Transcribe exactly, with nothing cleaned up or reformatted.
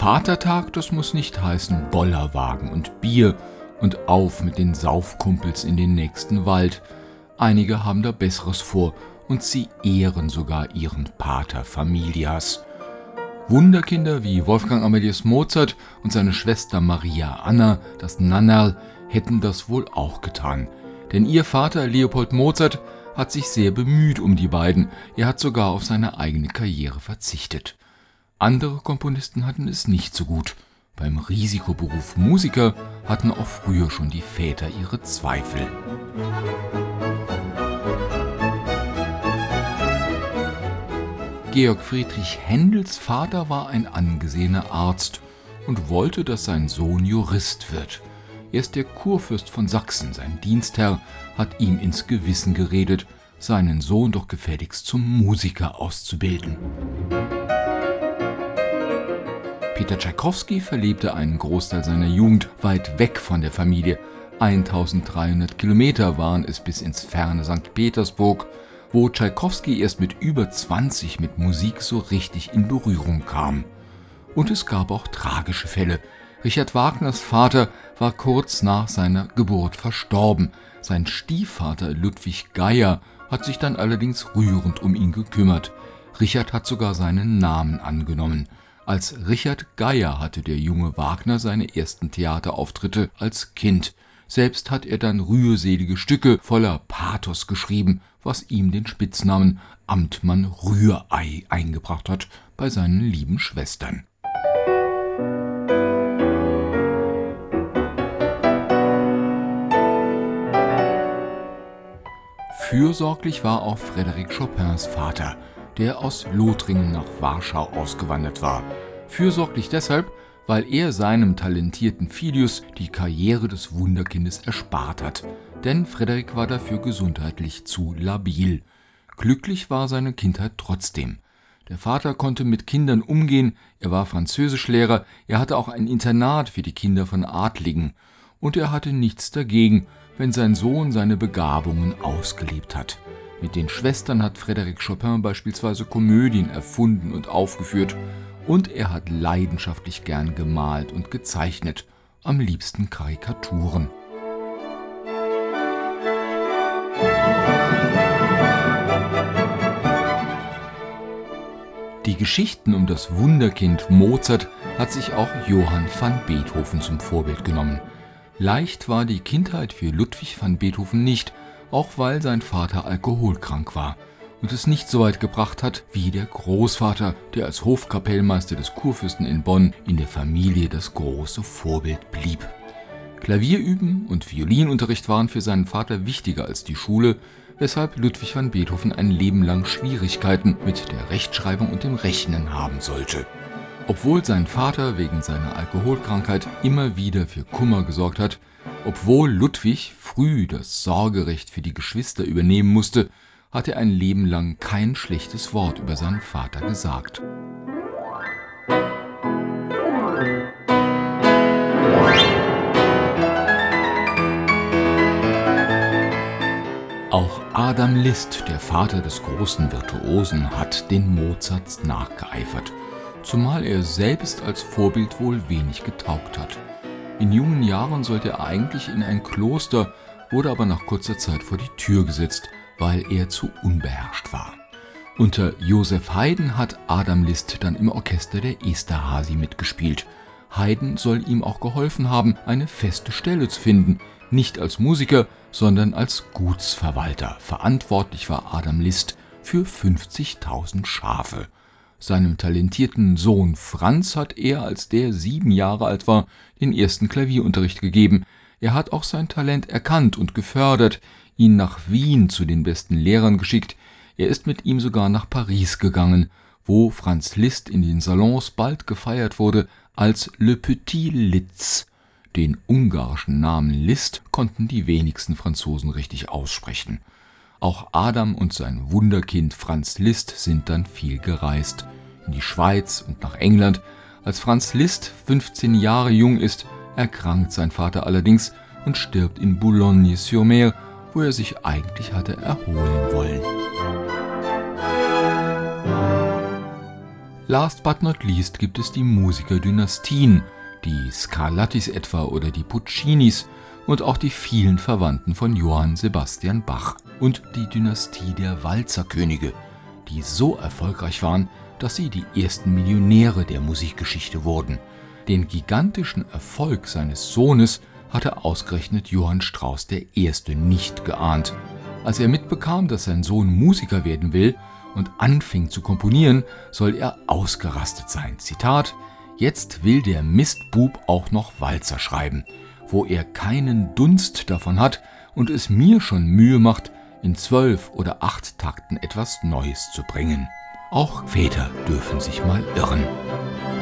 Vatertag, das muss nicht heißen Bollerwagen und Bier und auf mit den Saufkumpels in den nächsten Wald. Einige haben da Besseres vor und sie ehren sogar ihren Pater Familias. Wunderkinder wie Wolfgang Amadeus Mozart und seine Schwester Maria Anna, das Nannerl, hätten das wohl auch getan. Denn ihr Vater Leopold Mozart hat sich sehr bemüht um die beiden. Er hat sogar auf seine eigene Karriere verzichtet. Andere Komponisten hatten es nicht so gut. Beim Risikoberuf Musiker hatten auch früher schon die Väter ihre Zweifel. Georg Friedrich Händels Vater war ein angesehener Arzt und wollte, dass sein Sohn Jurist wird. Erst der Kurfürst von Sachsen, sein Dienstherr, hat ihm ins Gewissen geredet, seinen Sohn doch gefälligst zum Musiker auszubilden. Peter Tschaikowski verlebte einen Großteil seiner Jugend weit weg von der Familie. eintausenddreihundert Kilometer waren es bis ins ferne Sankt Petersburg, wo Tschaikowski erst mit über zwanzig mit Musik so richtig in Berührung kam. Und es gab auch tragische Fälle. Richard Wagners Vater war kurz nach seiner Geburt verstorben. Sein Stiefvater Ludwig Geier hat sich dann allerdings rührend um ihn gekümmert. Richard hat sogar seinen Namen angenommen. Als Richard Geier hatte der junge Wagner seine ersten Theaterauftritte als Kind. Selbst hat er dann rührselige Stücke voller Pathos geschrieben, was ihm den Spitznamen Amtmann Rührei eingebracht hat bei seinen lieben Schwestern. Fürsorglich war auch Frédéric Chopins Vater, der aus Lothringen nach Warschau ausgewandert war. Fürsorglich deshalb, weil er seinem talentierten Filius die Karriere des Wunderkindes erspart hat. Denn Frédéric war dafür gesundheitlich zu labil. Glücklich war seine Kindheit trotzdem. Der Vater konnte mit Kindern umgehen, er war Französischlehrer, er hatte auch ein Internat für die Kinder von Adligen. Und er hatte nichts dagegen, wenn sein Sohn seine Begabungen ausgelebt hat. Mit den Schwestern hat Frédéric Chopin beispielsweise Komödien erfunden und aufgeführt. Und er hat leidenschaftlich gern gemalt und gezeichnet, am liebsten Karikaturen. Die Geschichten um das Wunderkind Mozart hat sich auch Johann van Beethoven zum Vorbild genommen. Leicht war die Kindheit für Ludwig van Beethoven nicht, auch weil sein Vater alkoholkrank war und es nicht so weit gebracht hat wie der Großvater, der als Hofkapellmeister des Kurfürsten in Bonn in der Familie das große Vorbild blieb. Klavierüben und Violinunterricht waren für seinen Vater wichtiger als die Schule, weshalb Ludwig van Beethoven ein Leben lang Schwierigkeiten mit der Rechtschreibung und dem Rechnen haben sollte. Obwohl sein Vater wegen seiner Alkoholkrankheit immer wieder für Kummer gesorgt hat, obwohl Ludwig früh das Sorgerecht für die Geschwister übernehmen musste, hat er ein Leben lang kein schlechtes Wort über seinen Vater gesagt. Auch Adam Liszt, der Vater des großen Virtuosen, hat den Mozarts nachgeeifert, zumal er selbst als Vorbild wohl wenig getaugt hat. In jungen Jahren sollte er eigentlich in ein Kloster, wurde aber nach kurzer Zeit vor die Tür gesetzt, weil er zu unbeherrscht war. Unter Joseph Haydn hat Adam Liszt dann im Orchester der Esterházy mitgespielt. Haydn soll ihm auch geholfen haben, eine feste Stelle zu finden, nicht als Musiker, sondern als Gutsverwalter. Verantwortlich war Adam Liszt für fünfzigtausend Schafe. Seinem talentierten Sohn Franz hat er, als der sieben Jahre alt war, den ersten Klavierunterricht gegeben. Er hat auch sein Talent erkannt und gefördert, ihn nach Wien zu den besten Lehrern geschickt. Er ist mit ihm sogar nach Paris gegangen, wo Franz Liszt in den Salons bald gefeiert wurde als Le Petit Litz. Den ungarischen Namen Liszt konnten die wenigsten Franzosen richtig aussprechen. Auch Adam und sein Wunderkind Franz Liszt sind dann viel gereist. In die Schweiz und nach England. Als Franz Liszt fünfzehn Jahre jung ist, erkrankt sein Vater allerdings und stirbt in Boulogne-sur-Mer, wo er sich eigentlich hatte erholen wollen. Last but not least gibt es die Musikerdynastien, die Scarlattis etwa oder die Puccinis und auch die vielen Verwandten von Johann Sebastian Bach. Und die Dynastie der Walzerkönige, die so erfolgreich waren, dass sie die ersten Millionäre der Musikgeschichte wurden. Den gigantischen Erfolg seines Sohnes hatte ausgerechnet Johann Strauss der Erste nicht geahnt. Als er mitbekam, dass sein Sohn Musiker werden will und anfing zu komponieren, soll er ausgerastet sein. Zitat: »Jetzt will der Mistbub auch noch Walzer schreiben, wo er keinen Dunst davon hat und es mir schon Mühe macht, in zwölf oder acht Takten etwas Neues zu bringen.« Auch Väter dürfen sich mal irren.